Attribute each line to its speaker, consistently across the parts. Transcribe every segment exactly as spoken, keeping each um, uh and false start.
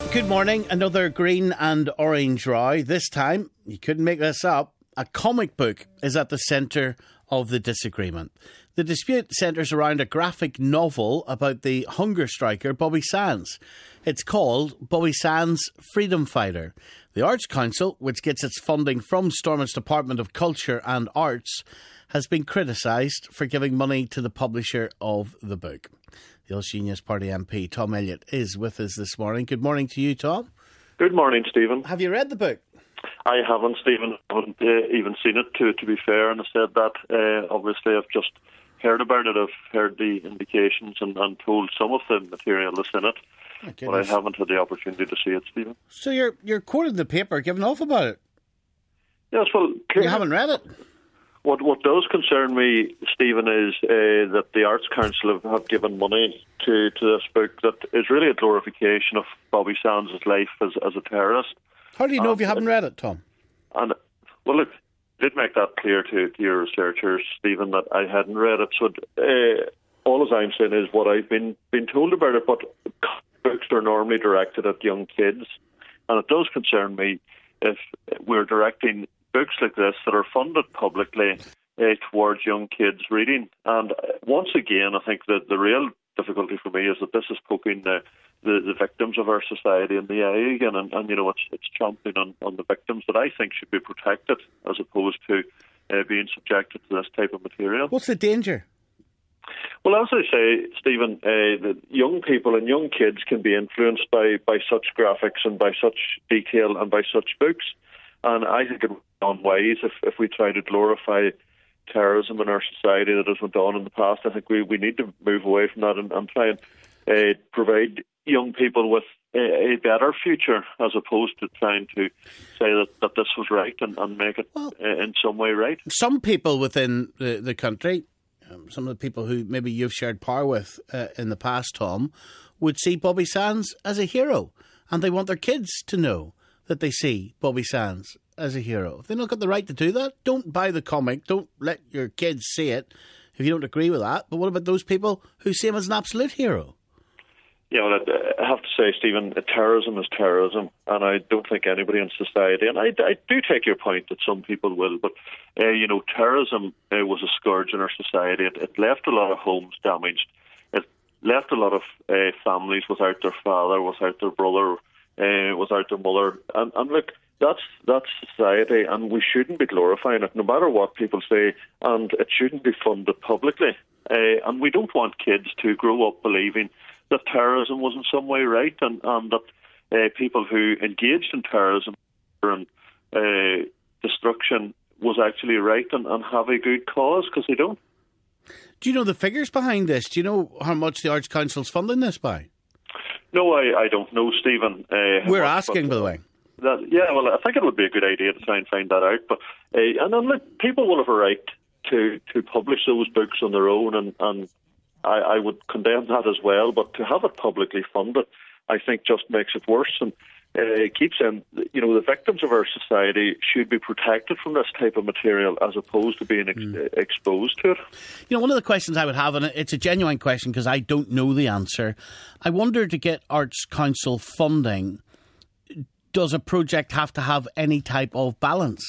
Speaker 1: Good morning. Another green and orange row. This time, you couldn't make this up, a comic book is at the centre of the disagreement. The dispute centres around a graphic novel about the hunger striker Bobby Sands. It's called Bobby Sands Freedom Fighter. The Arts Council, which gets its funding from Stormont's Department of Culture and Arts, has been criticised for giving money to the publisher of the book. The Ulster Unionist Party M P, Tom Elliott, is with us this morning. Good morning to you, Tom.
Speaker 2: Good morning, Stephen.
Speaker 1: Have you read the book?
Speaker 2: I haven't, Stephen. I haven't uh, even seen it, to, to be fair, and I said that. Uh, obviously, I've just heard about it. I've heard the indications and, and told some of the material that's in it,
Speaker 1: oh,
Speaker 2: but I haven't had the opportunity to see it, Stephen.
Speaker 1: So you're you're quoting the paper, giving off about it?
Speaker 2: Yes, well...
Speaker 1: You haven't read it?
Speaker 2: What what does concern me, Stephen, is uh, that the Arts Council have, have given money to, to this book that is really a glorification of Bobby Sands' life as, as a terrorist.
Speaker 1: How do you know
Speaker 2: and,
Speaker 1: if you haven't read it, Tom?
Speaker 2: And well, look, I did make that clear to, to your researchers, Stephen, that I hadn't read it. So uh, all as I'm saying is what I've been been told about it. But books are normally directed at young kids, and it does concern me if we're directing books like this that are funded publicly uh, towards young kids reading. And once again, I think that the real difficulty for me is that this is poking the, the, the victims of our society in the eye again. And, and you know, it's, it's champing on, on the victims that I think should be protected as opposed to uh, being subjected to this type of material.
Speaker 1: What's the danger?
Speaker 2: Well, as I say, Stephen, uh, the young people and young kids can be influenced by, by such graphics and by such detail and by such books. And I think it would be unwise if, if we try to glorify terrorism in our society that has went on in the past. I think we, we need to move away from that and, and try and uh, provide young people with a, a better future as opposed to trying to say that, that this was right and, and make it
Speaker 1: well,
Speaker 2: uh, in some way right.
Speaker 1: Some people within the, the country, um, some of the people who maybe you've shared power with uh, in the past, Tom, would see Bobby Sands as a hero, and they want their kids to know that they see Bobby Sands as a hero. If they've not got the right to do that, don't buy the comic. Don't let your kids see it if you don't agree with that. But what about those people who see him as an absolute hero?
Speaker 2: Yeah, well, I have to say, Stephen, terrorism is terrorism, and I don't think anybody in society, and I, I do take your point that some people will, but, uh, you know, terrorism uh, was a scourge in our society. It, it left a lot of homes damaged. It left a lot of uh, families without their father, without their brother, Uh, without their mother. And, and look, that's that's society, and we shouldn't be glorifying it, no matter what people say, and it shouldn't be funded publicly. Uh, and we don't want kids to grow up believing that terrorism was in some way right, and, and that uh, people who engaged in terrorism and uh, destruction was actually right and, and have a good cause, because they don't.
Speaker 1: Do you know the figures behind this? Do you know how much the Arts Council's funding this by?
Speaker 2: No, I, I don't know, Stephen. Uh,
Speaker 1: We're
Speaker 2: much,
Speaker 1: asking,
Speaker 2: but,
Speaker 1: by the way.
Speaker 2: That, yeah, well, I think it would be a good idea to try and find that out. But uh, and then look, people will have a right to, to publish those books on their own, and, and I, I would condemn that as well. But to have it publicly funded, I think, just makes it worse. And uh, it keeps saying, you know, the victims of our society should be protected from this type of material as opposed to being ex- mm. exposed to it.
Speaker 1: You know, one of the questions I would have, and it's a genuine question because I don't know the answer, I wonder, to get Arts Council funding, does a project have to have any type of balance?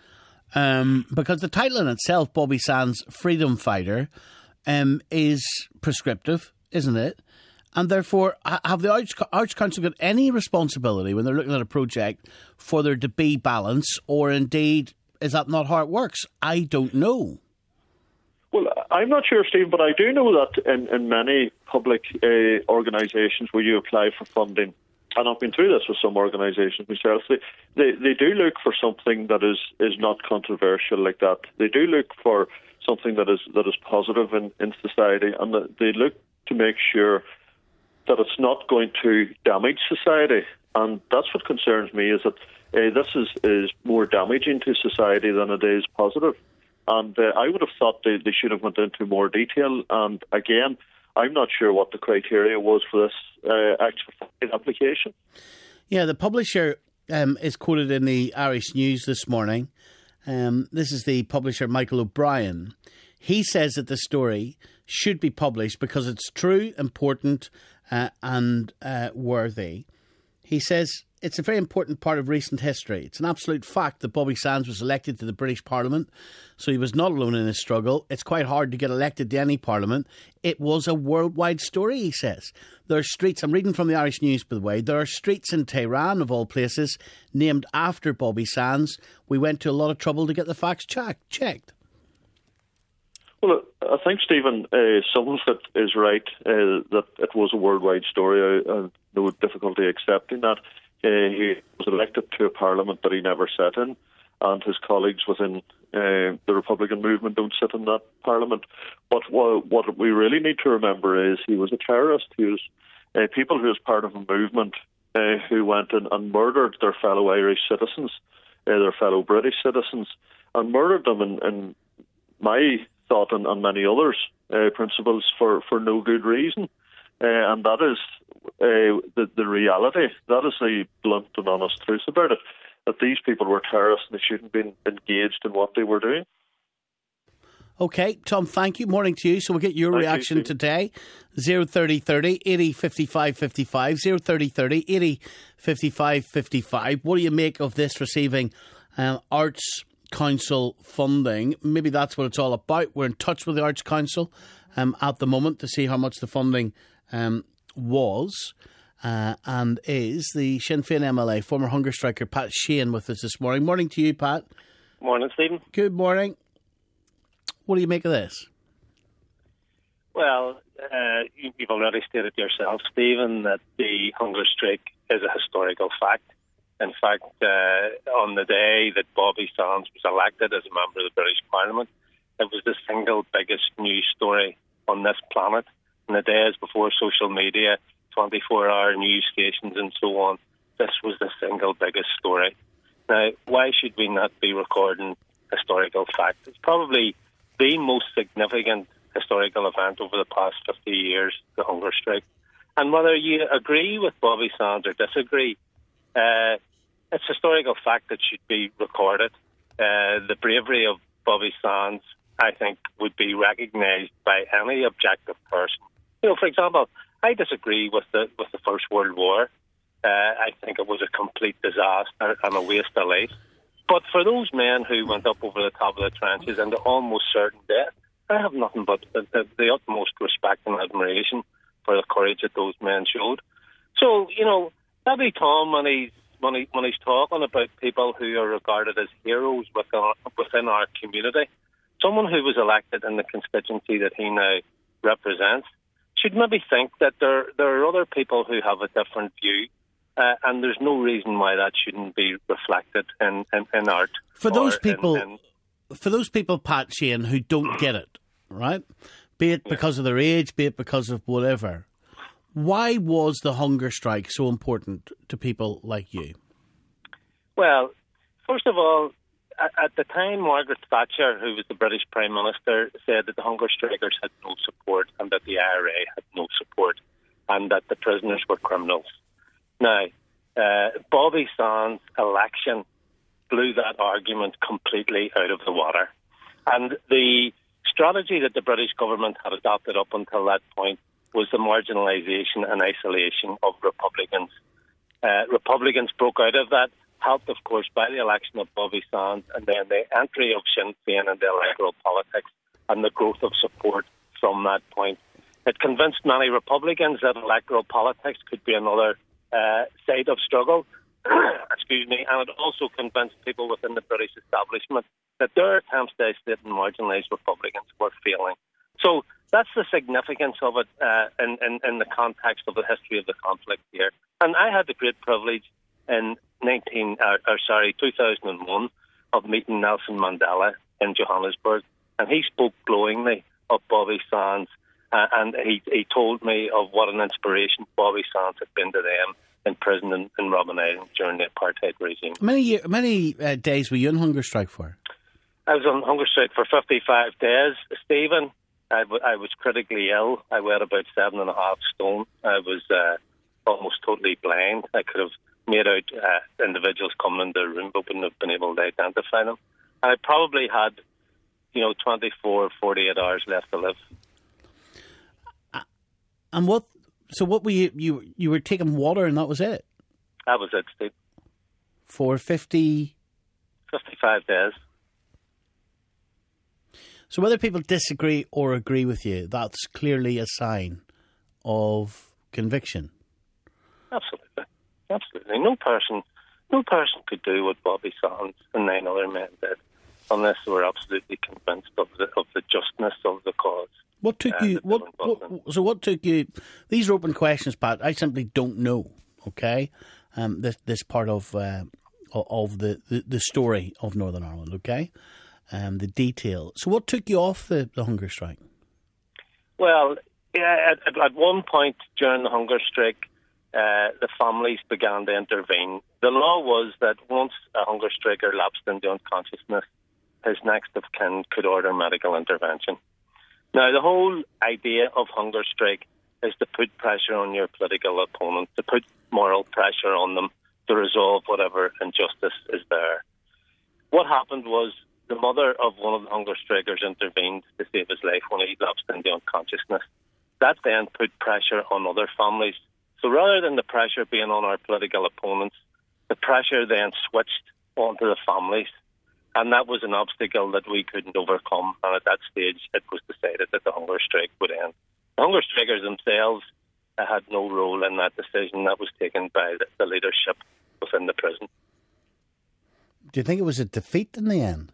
Speaker 1: Um, because the title in itself, Bobby Sands Freedom Fighter, um, is prescriptive, isn't it? And therefore, have the Arts, Arts Council got any responsibility when they're looking at a project for there to be balance, or indeed, is that not how it works? I don't know.
Speaker 2: Well, I'm not sure, Steve, but I do know that in, in many public uh, organisations where you apply for funding, and I've been through this with some organisations myself, they, they, they do look for something that is, is not controversial like that. They do look for something that is that is positive in, in society, and they look to make sure that it's not going to damage society. And that's what concerns me, is that uh, this is, is more damaging to society than it is positive. And uh, I would have thought they, they should have went into more detail. And again, I'm not sure what the criteria was for this uh, actual application.
Speaker 1: Yeah, the publisher um, is quoted in the Irish News this morning. Um, this is the publisher, Michael O'Brien. He says that the story should be published because it's true, important uh, and uh, worthy. He says, it's a very important part of recent history. It's an absolute fact that Bobby Sands was elected to the British Parliament, so he was not alone in his struggle. It's quite hard to get elected to any parliament. It was a worldwide story, he says. There are streets, I'm reading from the Irish News, by the way, there are streets in Tehran, of all places, named after Bobby Sands. We went to a lot of trouble to get the facts checked. checked.
Speaker 2: Well, I think, Stephen, uh, some of it is right, uh, that it was a worldwide story. I have no difficulty accepting that. Uh, he was elected to a parliament that he never sat in, and his colleagues within uh, the Republican movement don't sit in that parliament. But what, what we really need to remember is he was a terrorist. He was uh, people who was part of a movement uh, who went in and murdered their fellow Irish citizens, uh, their fellow British citizens, and murdered them in, in my thought and, and many others' uh, principles for, for no good reason. Uh, and that is uh, the, the reality. That is the blunt and honest truth about it, that these people were terrorists and they shouldn't have been engaged in what they were doing.
Speaker 1: OK, Tom, thank you. Morning to you. So we'll get your
Speaker 2: thank
Speaker 1: reaction
Speaker 2: you,
Speaker 1: today. zero thirty thirty eighty fifty-five fifty-five. zero thirty thirty eighty fifty-five fifty-five. What do you make of this receiving um, Arts Council funding? Maybe that's what it's all about. We're in touch with the Arts Council um, at the moment to see how much the funding um, was uh, and is. The Sinn Féin M L A, former hunger striker Pat Sheehan, with us this morning. Morning to you, Pat.
Speaker 3: Morning, Stephen.
Speaker 1: Good morning. What do you make of this?
Speaker 3: Well, uh, you've already stated yourself, Stephen, that the hunger strike is a historical fact. In fact, uh, on the day that Bobby Sands was elected as a member of the British Parliament, it was the single biggest news story on this planet. In the days before social media, twenty-four hour news stations and so on, this was the single biggest story. Now, why should we not be recording historical fact? It's probably the most significant historical event over the past fifty years, the hunger strike. And whether you agree with Bobby Sands or disagree, uh, it's a historical fact that should be recorded. Uh, the bravery of Bobby Sands, I think, would be recognised by any objective person. You know, for example, I disagree with the with the First World War. Uh, I think it was a complete disaster and a waste of life. But for those men who went up over the top of the trenches and to almost certain death, I have nothing but the, the, the utmost respect and admiration for the courage that those men showed. So, you know, maybe Tom, when he's, when, he, when he's talking about people who are regarded as heroes within our, within our community, someone who was elected in the constituency that he now represents should maybe think that there, there are other people who have a different view. Uh, and there's no reason why that shouldn't be reflected in, in, in art.
Speaker 1: For those people,
Speaker 3: in, in
Speaker 1: for those people, Pat Sheehan, who don't get it, right? Be it because yeah. of their age, be it because of whatever. Why was the hunger strike so important to people like you?
Speaker 3: Well, first of all, at, at the time, Margaret Thatcher, who was the British Prime Minister, said that the hunger strikers had no support and that the I R A had no support and that the prisoners were criminals. Now, uh, Bobby Sands' election blew that argument completely out of the water. And the strategy that the British government had adopted up until that point was the marginalisation and isolation of Republicans. Uh, Republicans broke out of that, helped, of course, by the election of Bobby Sands and then the entry of Sinn Féin into electoral politics and the growth of support from that point. It convinced many Republicans that electoral politics could be another Uh, side of struggle, excuse me, and it also convinced people within the British establishment that their attempts to isolate and marginalise Republicans were failing. So that's the significance of it uh, in, in, in the context of the history of the conflict here. And I had the great privilege in nineteen, uh, or sorry, two thousand one of meeting Nelson Mandela in Johannesburg, and he spoke glowingly of Bobby Sands. Uh, and he, he told me of what an inspiration Bobby Sands had been to them in prison in, in Robben Island during the apartheid regime.
Speaker 1: Many year, many uh, days were you on hunger strike for?
Speaker 3: I was on hunger strike for fifty-five days, Stephen. I, w- I was critically ill. I weighed about seven and a half stone. I was uh, almost totally blind. I could have made out uh, individuals coming in the room, but wouldn't have been able to identify them. And I probably had, you know, twenty-four, forty-eight hours left to live.
Speaker 1: And what? So what were you? You you were taking water, and that was it.
Speaker 3: That was it, Steve.
Speaker 1: For fifty...
Speaker 3: fifty-five days.
Speaker 1: So whether people disagree or agree with you, that's clearly a sign of conviction.
Speaker 3: Absolutely. Absolutely. No person no person could do what Bobby Sands and nine other men did unless they were absolutely convinced of the of the justness of the cause.
Speaker 1: What took uh, you what, what so what took you these are open questions, Pat. I simply don't know, okay? Um this this part of uh, of the, the, the story of Northern Ireland, okay? Um, the detail. So what took you off the, the hunger strike?
Speaker 3: Well, yeah, at, at one point during the hunger strike, uh, the families began to intervene. The law was that once a hunger striker lapsed into unconsciousness, his next of kin could order medical intervention. Now, the whole idea of hunger strike is to put pressure on your political opponent, to put moral pressure on them to resolve whatever injustice is there. What happened was the mother of one of the hunger strikers intervened to save his life when he lapsed into unconsciousness. That then put pressure on other families. So rather than the pressure being on our political opponents, the pressure then switched onto the families. And that was an obstacle that we couldn't overcome. And at that stage, it was decided that the hunger strike would end. The hunger strikers themselves uh, had no role in that decision. That was taken by the, the leadership within the prison.
Speaker 1: Do you think it was a defeat in the end?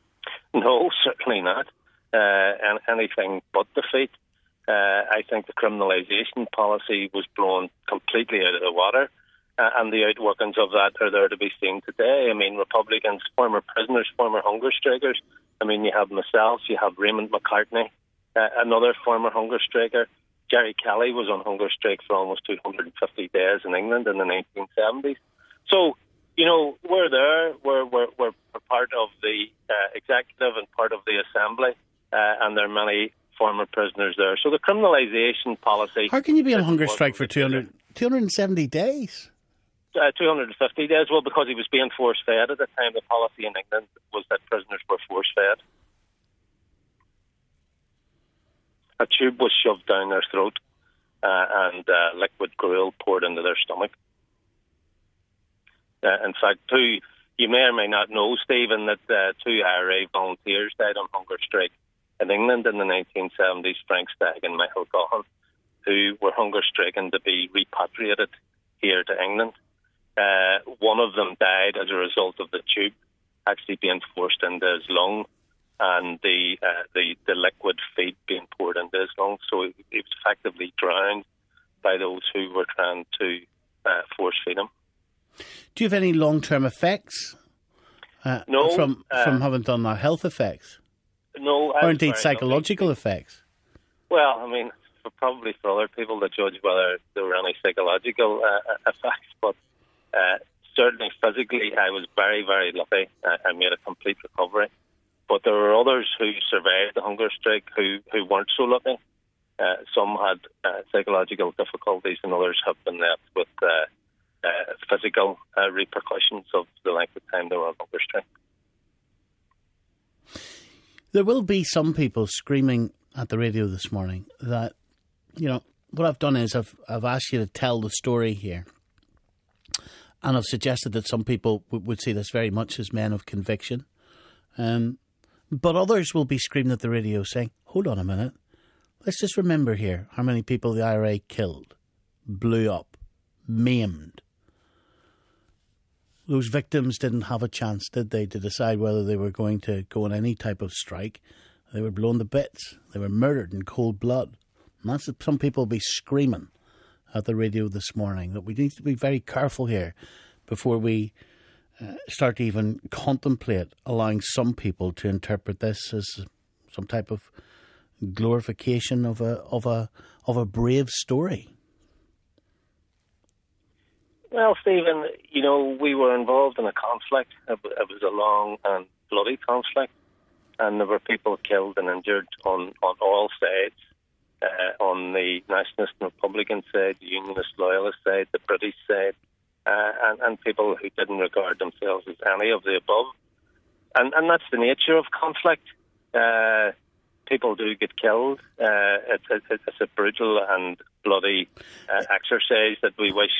Speaker 3: No, certainly not. Uh, and anything but defeat. Uh, I think the criminalisation policy was blown completely out of the water, uh, and the outworkings of that are there to be seen today. I mean, Republicans, former prisoners, former hunger strikers. I mean, you have myself, you have Raymond McCartney, uh, another former hunger striker. Jerry Kelly was on hunger strike for almost two hundred fifty days in England in the nineteen seventies. So, you know, we're there, we're, we're, we're part of the uh, executive and part of the assembly, uh, and there are many former prisoners there. So the criminalisation policy...
Speaker 1: How can you be on hunger strike for two hundred, two hundred seventy days?
Speaker 3: Uh, two hundred fifty days, well, because he was being force-fed at the time. The policy in England was that prisoners were force-fed. A tube was shoved down their throat, uh, and uh, liquid gruel poured into their stomach. Uh, in fact, two, you may or may not know, Stephen, that uh, two I R A volunteers died on hunger strike in England in the nineteen seventies, Frank Stagg and Michael Gaughan, who were hunger striking to be repatriated here to England. Uh, one of them died as a result of the tube actually being forced into his lung and the uh, the, the liquid feed being poured into his lungs. So he, he was effectively drowned by those who were trying to uh, force feed him.
Speaker 1: Do you have any long-term effects uh,
Speaker 3: no,
Speaker 1: from
Speaker 3: uh,
Speaker 1: from having done that? Health effects?
Speaker 3: No.
Speaker 1: Or indeed psychological lucky. effects?
Speaker 3: Well, I mean, for probably for other people to judge whether there were any psychological uh, effects, but uh, certainly physically I was very, very lucky. I, I made a complete recovery. But there were others who survived the hunger strike who, who weren't so lucky. Uh, some had uh, psychological difficulties and others have been left with uh, uh, physical uh, repercussions of the length of time they were on hunger strike.
Speaker 1: There will be some people screaming at the radio this morning that, you know, what I've done is I've I've asked you to tell the story here. And I've suggested that some people w- would see this very much as men of conviction. Um, but others will be screaming at the radio saying, hold on a minute, let's just remember here how many people the I R A killed, blew up, maimed. Those victims didn't have a chance, did they, to decide whether they were going to go on any type of strike. They were blown to bits. They were murdered in cold blood. And that's what some people will be screaming at the radio this morning, that we need to be very careful here before we uh, start to even contemplate allowing some people to interpret this as some type of glorification of a of a of a brave story.
Speaker 3: Well, Stephen, you know, we were involved in a conflict. It was a long and bloody conflict, and there were people killed and injured on, on all sides. Uh, on the Nationalist and Republican side, the Unionist Loyalist side, the British side, uh, and, and people who didn't regard themselves as any of the above. And, and that's the nature of conflict. Uh, people do get killed. Uh, it's, it's, it's a brutal and bloody uh, exercise that we wish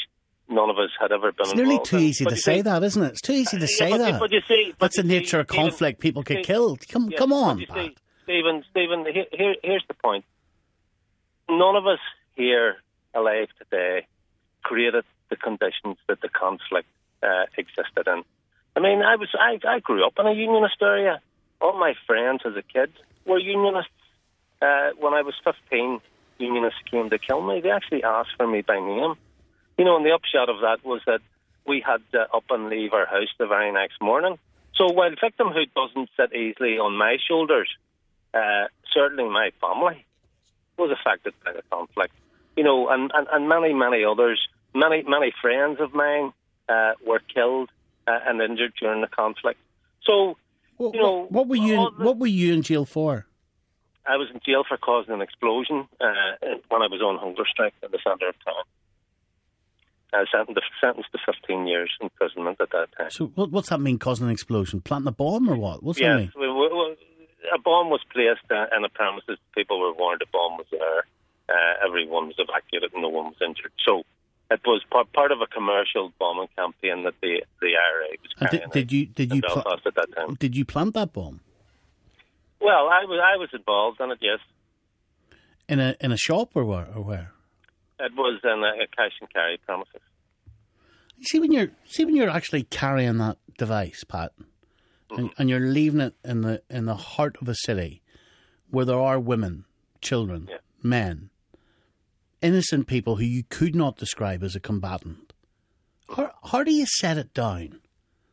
Speaker 3: none of us had ever been
Speaker 1: It's
Speaker 3: involved
Speaker 1: nearly too
Speaker 3: in.
Speaker 1: easy
Speaker 3: But
Speaker 1: to
Speaker 3: you
Speaker 1: say
Speaker 3: see,
Speaker 1: that, isn't it? It's too easy to
Speaker 3: uh,
Speaker 1: say
Speaker 3: yeah, but,
Speaker 1: that.
Speaker 3: But you see, but
Speaker 1: That's the
Speaker 3: you see,
Speaker 1: nature of
Speaker 3: Stephen,
Speaker 1: conflict. People get
Speaker 3: see,
Speaker 1: killed. Come,
Speaker 3: yeah,
Speaker 1: come on,
Speaker 3: but you
Speaker 1: Pat.
Speaker 3: see, Stephen, Stephen, here, here, here's the point. None of us here alive today created the conditions that the conflict uh, existed in. I mean, I was I, I grew up in a unionist area. All my friends as a kid were unionists. Uh, when I was fifteen, unionists came to kill me. They actually asked for me by name. You know, and the upshot of that was that we had to up and leave our house the very next morning. So while victimhood doesn't sit easily on my shoulders, uh, certainly my family was affected by the conflict. You know, and, and, and many, many others, many, many friends of mine uh, were killed uh, and injured during the conflict. So,
Speaker 1: What,
Speaker 3: you know,
Speaker 1: what, what were you? In,
Speaker 3: the,
Speaker 1: what were you in jail for?
Speaker 3: I was in jail for causing an explosion uh, when I was on hunger strike in the centre of town. I was sentenced to, sentenced to fifteen years imprisonment at that time.
Speaker 1: So, what, what's that mean? Causing an explosion, planting a bomb, or what? What's
Speaker 3: yes,
Speaker 1: that mean?
Speaker 3: we, we, we, a bomb was placed uh, in the premises. People were warned a bomb was there. Uh, everyone was evacuated, and no one was injured. So, it was part, part of a commercial bombing campaign that the the I R A was
Speaker 1: And
Speaker 3: carrying
Speaker 1: did, did you did
Speaker 3: in
Speaker 1: you
Speaker 3: Belfast
Speaker 1: pl-
Speaker 3: at that time.
Speaker 1: did you plant that bomb
Speaker 3: Well, I was I was involved in it. Yes,
Speaker 1: in a in a shop or where or where?
Speaker 3: it was in a, a cash and carry premises.
Speaker 1: You see when you're see when you're actually carrying that device, Pat, and, and you're leaving it in the in the heart of a city where there are women, children,
Speaker 3: Yeah.
Speaker 1: men, innocent people who you could not describe as a combatant. How, how do you set it down?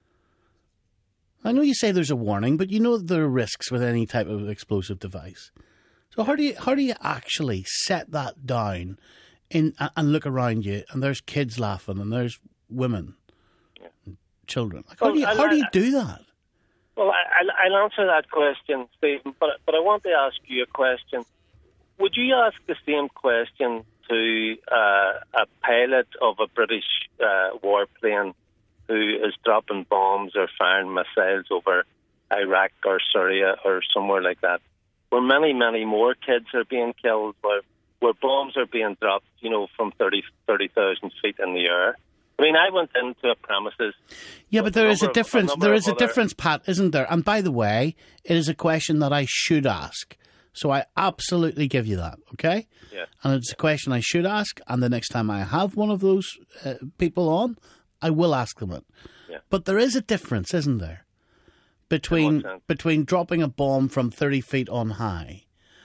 Speaker 1: I know you say there's a warning, but you know there are risks with any type of explosive device. So how do you how do you actually set that down in and look around you and there's kids laughing and there's women,
Speaker 3: Yeah.
Speaker 1: and children? Like, how
Speaker 3: Well,
Speaker 1: do you
Speaker 3: I-
Speaker 1: how do you
Speaker 3: I-
Speaker 1: do that?
Speaker 3: Well, I, I'll, I'll answer that question, Stephen, but but I want to ask you a question. Would you ask the same question to uh, a pilot of a British uh, warplane who is dropping bombs or firing missiles over Iraq or Syria or somewhere like that, where many, many more kids are being killed, where where bombs are being dropped, you know, from thirty thousand feet in the air? I mean, I went into a premises.
Speaker 1: Yeah, but there is a
Speaker 3: number of-
Speaker 1: difference.
Speaker 3: number
Speaker 1: There
Speaker 3: of
Speaker 1: is a
Speaker 3: other-
Speaker 1: difference, Pat, isn't there? And by the way, it is a question that I should ask. So I absolutely give you that, okay?
Speaker 3: Yeah.
Speaker 1: And it's a question I should ask, and the next time I have one of those uh, people on, I will ask them it.
Speaker 3: Yeah.
Speaker 1: But there is a difference, isn't there, between
Speaker 3: In what sense?
Speaker 1: between dropping a bomb from thirty feet on high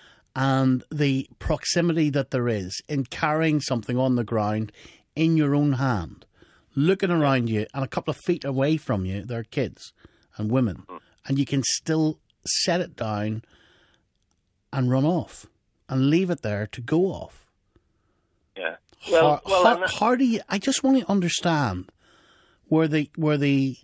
Speaker 1: and the proximity that there is in carrying something on the ground in your own hand, looking around you, and a couple of feet away from you, there are kids and women,
Speaker 3: Mm-hmm.
Speaker 1: and you can still set it down and run off and leave it there to go off.
Speaker 3: Yeah. Well,
Speaker 1: how,
Speaker 3: well,
Speaker 1: how,
Speaker 3: and-
Speaker 1: how do you? I just want to understand where the where the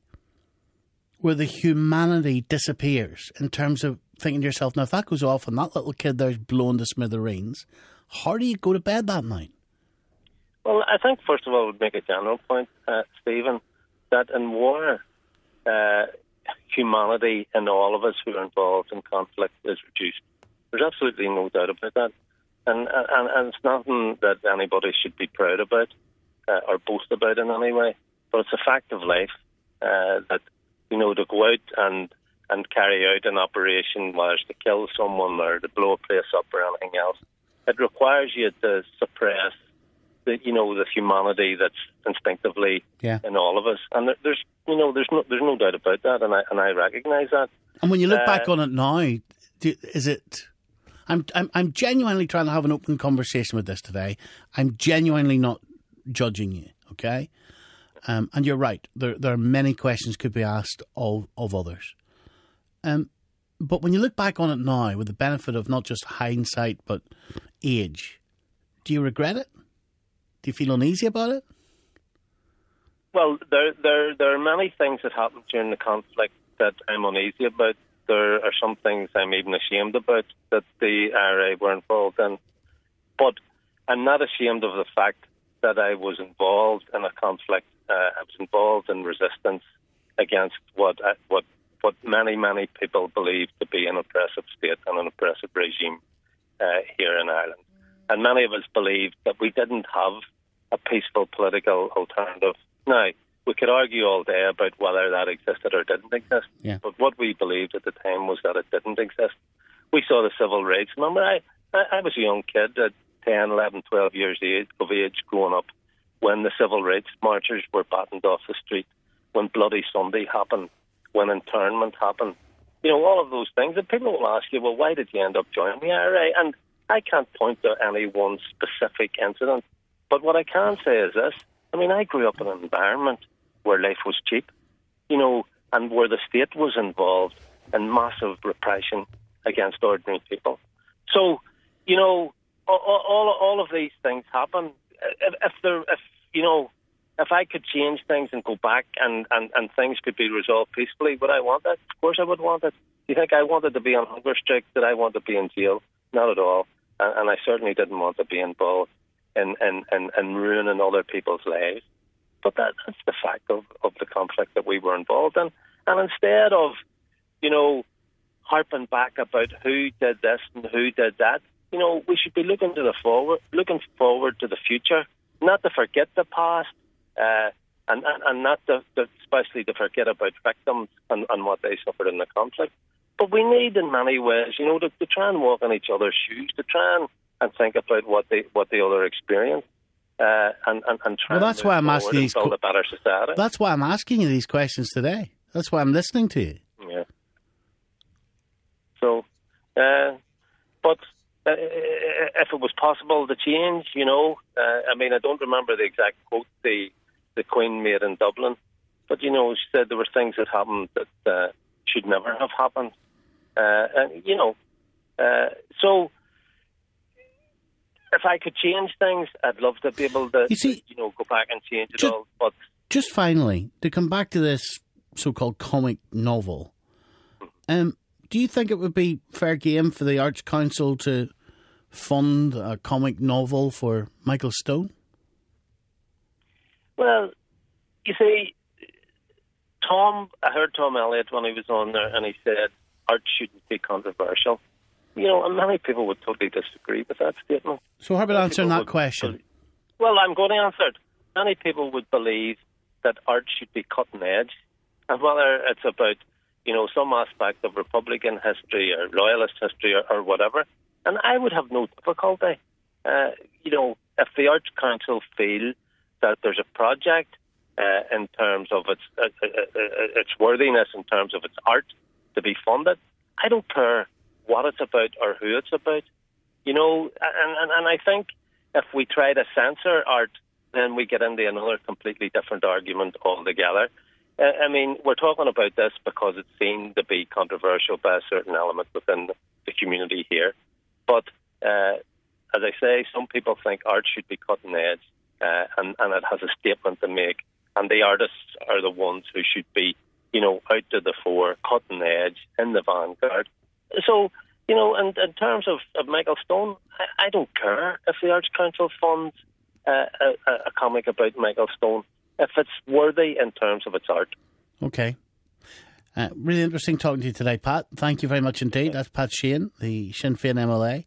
Speaker 1: where the humanity disappears in terms of thinking to yourself, now if that goes off and that little kid there's blown to smithereens, how do you go to bed that night?
Speaker 3: Well, I think, first of all, I would make a general point, uh, Stephen, that in war, uh, humanity in all of us who are involved in conflict is reduced. There's absolutely no doubt about that. And, and, and it's nothing that anybody should be proud about uh, or boast about in any way, but it's a fact of life uh, that, you know, to go out and, and carry out an operation, whether it's to kill someone or to blow a place up or anything else, it requires you to suppress the, you know, the humanity that's instinctively
Speaker 1: Yeah.
Speaker 3: in all of us, and there, there's, you know, there's no, there's no doubt about that, and I and I recognise that.
Speaker 1: And when you look
Speaker 3: Uh,
Speaker 1: back on it now, do, is it? I'm, I'm I'm genuinely trying to have an open conversation with this today. I'm genuinely not judging you, okay? Um, and you're right. There there are many questions could be asked of of others. Um, but when you look back on it now, with the benefit of not just hindsight but age, do you regret it? Do you feel uneasy about it?
Speaker 3: Well, there there there are many things that happened during the conflict that I'm uneasy about. There are some things I'm even ashamed about that the I R A were involved in. But I'm not ashamed of the fact that I was involved in a conflict. Uh, I was involved in resistance against what uh, what what many many people believe to be an oppressive state and an oppressive regime uh, here in Ireland. And many of us believed that we didn't have a peaceful political alternative. Now, we could argue all day about whether that existed or didn't exist,
Speaker 1: yeah.
Speaker 3: but what we believed at the time was that it didn't exist. We saw the civil rights. Remember, I, I was a young kid at ten, eleven, twelve years of age growing up when the civil rights marchers were battened off the street, when Bloody Sunday happened, when internment happened. You know, all of those things. And people will ask you, well, why did you end up joining the I R A? And I can't point to any one specific incident. But what I can say is this. I mean, I grew up in an environment where life was cheap, you know, and where the state was involved in massive repression against ordinary people. So, you know, all all, all of these things happen. If, if there, if you know, if I could change things and go back and, and, and things could be resolved peacefully, would I want that? Of course I would want it. Do you think I wanted to be on hunger strike? Did I want to be in jail? Not at all. And, and I certainly didn't want to be involved in, in, in, in ruining other people's lives. But that, that's the fact of, of the conflict that we were involved in. And instead of, you know, harping back about who did this and who did that, you know, we should be looking to the forward, looking forward to the future, not to forget the past, uh, and, and and not to, to especially to forget about victims and, and what they suffered in the conflict. But we need, in many ways, you know, to, to try and walk in each other's shoes, to try and, and think about what they what the other experienced. Uh, and, and, and try
Speaker 1: well, that's
Speaker 3: and
Speaker 1: why I'm asking these.
Speaker 3: Build a better society.
Speaker 1: That's why I'm asking you these questions today. That's why I'm listening to you.
Speaker 3: Yeah. So, uh, but uh, if it was possible to change, you know, uh, I mean, I don't remember the exact quote the the Queen made in Dublin, but you know, she said there were things that happened that uh, should never have happened, uh, and you know, uh, so. If I could change things, I'd love to be able to,
Speaker 1: you, see,
Speaker 3: you know, go back and change it
Speaker 1: just,
Speaker 3: all. But
Speaker 1: just finally, to come back to this so-called comic novel, um, do you think it would be fair game for the Arts Council to fund a comic novel for Michael Stone?
Speaker 3: Well, you see, Tom, I heard Tom Elliott when he was on there, and he said art shouldn't be controversial. You know, and many people would totally disagree with that statement.
Speaker 1: So how about
Speaker 3: many
Speaker 1: answering that
Speaker 3: would,
Speaker 1: question?
Speaker 3: Well, I'm going to answer it. Many people would believe that art should be cutting edge. And whether it's about, you know, some aspect of Republican history or Loyalist history or, or whatever, and I would have no difficulty. Uh, you know, if the Arts Council feel that there's a project uh, in terms of its, uh, uh, uh, its worthiness, in terms of its art to be funded, I don't care what it's about or who it's about, you know, and, and, and I think if we try to censor art, then we get into another completely different argument altogether. Uh, I mean, we're talking about this because it's seen to be controversial by a certain element within the community here. But uh, as I say, some people think art should be cutting edge, uh, and, and it has a statement to make, and the artists are the ones who should be, you know, out to the fore, cutting edge, in the vanguard. So, you know, in, in terms of, of Michael Stone, I, I don't care if the Arts Council funds uh, a, a comic about Michael Stone, if it's worthy in terms of its art.
Speaker 1: Okay. Uh, really interesting talking to you today, Pat. Thank you very much indeed. That's Pat Sheehan, the Sinn Féin M L A.